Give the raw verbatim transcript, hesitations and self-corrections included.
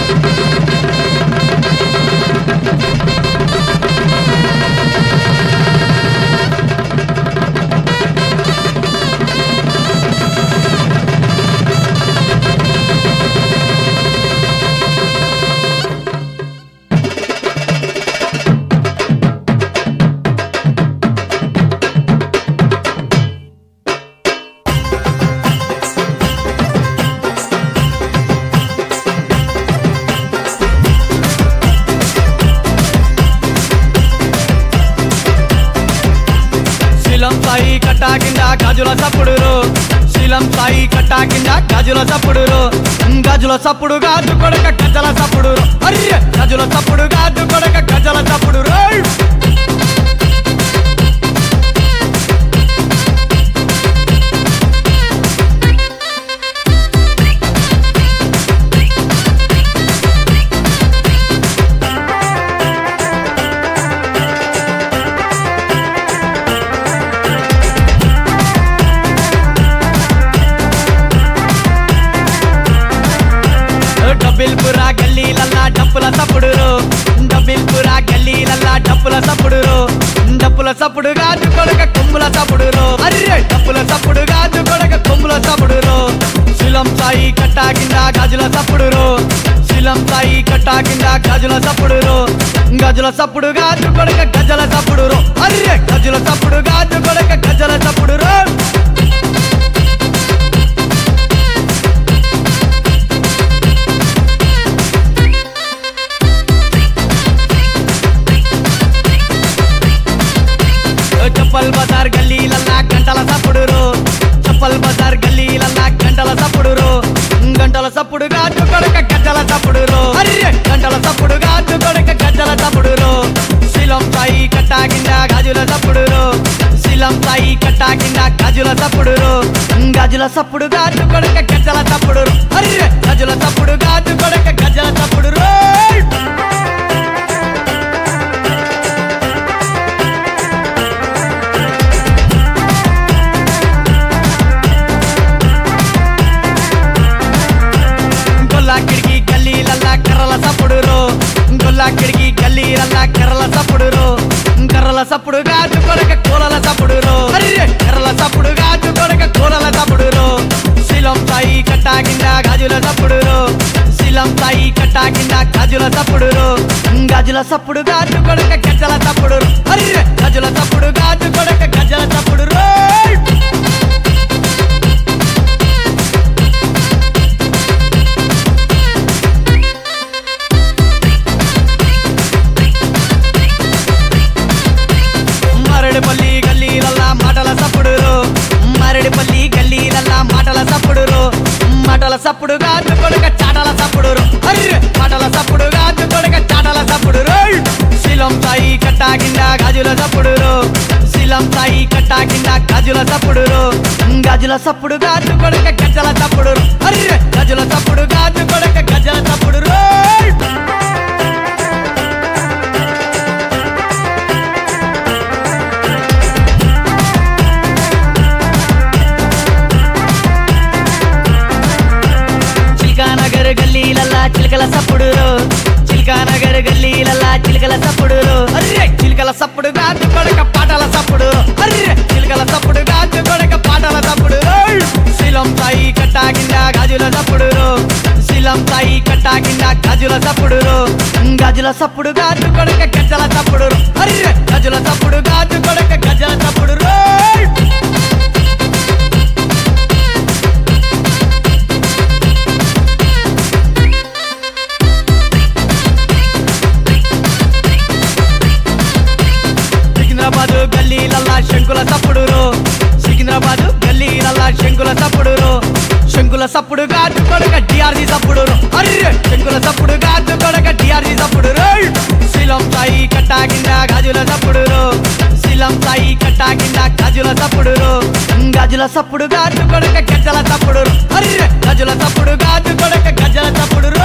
శీలం సాయి కట్టా కింద గాజుల సప్పుడురు శీలం సాయి కట్టా కింద గాజుల సప్పుడురు గాజుల సప్పుడు గాజు కొడక గజల సప్పుడు అర్రె గాజుల సప్పుడు గాజు కొడక గజల సప్పుడు డబ్బిల్పురా గల్లీలల్లా డప్పుల సప్పుడురు డబ్బిల్పురా గల్లీలల్లా డప్పుల సప్పుడురు డప్పుల సప్పుడు గాజు కొడక కొమ్ముల సప్పుడురు అర్రె డప్పుల సప్పుడు గాజు కొడక కొమ్ముల సప్పుడురు శీలం సాయి కట్టా కింద గాజుల సప్పుడురు శీలం సాయి కట్టా కింద గాజుల సప్పుడురు గజుల సప్పుడు గాజు కొడక గజల సప్పుడురు అర్రె గజుల సప్పుడు గాజు కొడక గజల సప్పుడురు చప్పల్ బజార్ గల్లీలల్లా గంటల సప్పుడురు చప్పల్ బజార్ గల్లీలల్లా గంటల సప్పుడురు గంటల సప్పుడు గాజు కొడక గజ్జల సప్పుడురు అర్రె గంటల సప్పుడు గాజు కొడక గజ్జల సప్పుడురు శీలం సాయి కట్టా కింద గాజుల సప్పుడురు శీలం సాయి కట్టా కింద గాజుల సప్పుడురు గాజుల సప్పుడు గాజు కొడక గజ్జల సప్పుడురు అర్రె గాజుల సప్పుడు గాజు కొడక గజ్జల సప్పుడురు కిడికి గల్లీలల్లా కర్రల సప్పుడురు గొల్లా కిడికి గల్లీలల్లా కర్రల సప్పుడురు కర్రల సప్పుడు గాజు కొడక కూలల సప్పుడురు అర్రె కర్రల సప్పుడు గాజు కొడక కూలల సప్పుడురు శీలం సాయి కట్టా కింద గాజుల సప్పుడురు శీలం సాయి కట్టా కింద గాజుల సప్పుడురు గాజుల సప్పుడు గాజు కొడక గజ్జల సప్పుడురు అర్రె గాజుల సప్పుడు గాజు కొడక గజ్జల సప్పుడురు మరడిపల్లి గల్లీలల్లా మాటల సప్పుడురు మరడిపల్లి గల్లీలల్లా మాటల సప్పుడురు మాటల సప్పుడు గాజు కొడక చాటల సప్పుడురు అర్రె మాటల సప్పుడు గాజు కొడక చాటల సప్పుడురు శీలం సాయి కట్టా కింద గాజుల సప్పుడురు శీలం సాయి కట్టా కింద గాజుల సప్పుడురు గాజుల సప్పుడు గాజు కొడక గజ్జల సప్పుడురు అర్రె గాజుల సప్పుడు గాజు కొడక గజ్జల సప్పుడురు గల్లీలల్లా చిలకల సప్పుడురు చిల్కానగర్ గల్లీలల్లా చిలకల సప్పుడురు అర్రె చిలకల సప్పుడు గాజు కొడక పాటల సప్పుడురు అర్రె చిలకల సప్పుడు గాజు కొడక పాటల సప్పుడురు శీలం సాయి కట్టా కింద గాజుల సప్పుడురు శీలం సాయి కట్టా కింద గాజుల సప్పుడురు గాజుల సప్పుడు గాజు కొడక గజ్జల సప్పుడురు అర్రె గాజుల సప్పుడు గాజు కొడక గజ్జల సప్పుడురు గల్లీలల్లా శంకుల సప్పుడురు సికింద్రాబాద్ గల్లీలల్లా శంకుల సప్పుడురు శంకుల సప్పుడు గాజు కొడక డిఆర్జీ సప్పుడురు అర్రె శంకుల సప్పుడు గాజు కొడక డిఆర్జీ సప్పుడురు శీలం సాయి కట్టా కింద గాజుల సప్పుడురు శీలం సాయి కట్టా కింద గాజుల సప్పుడురు గాజుల సప్పుడు గాజు కొడక గజ్జల సప్పుడురు అర్రె గాజుల సప్పుడు గాజు కొడక గజ్జల సప్పుడురు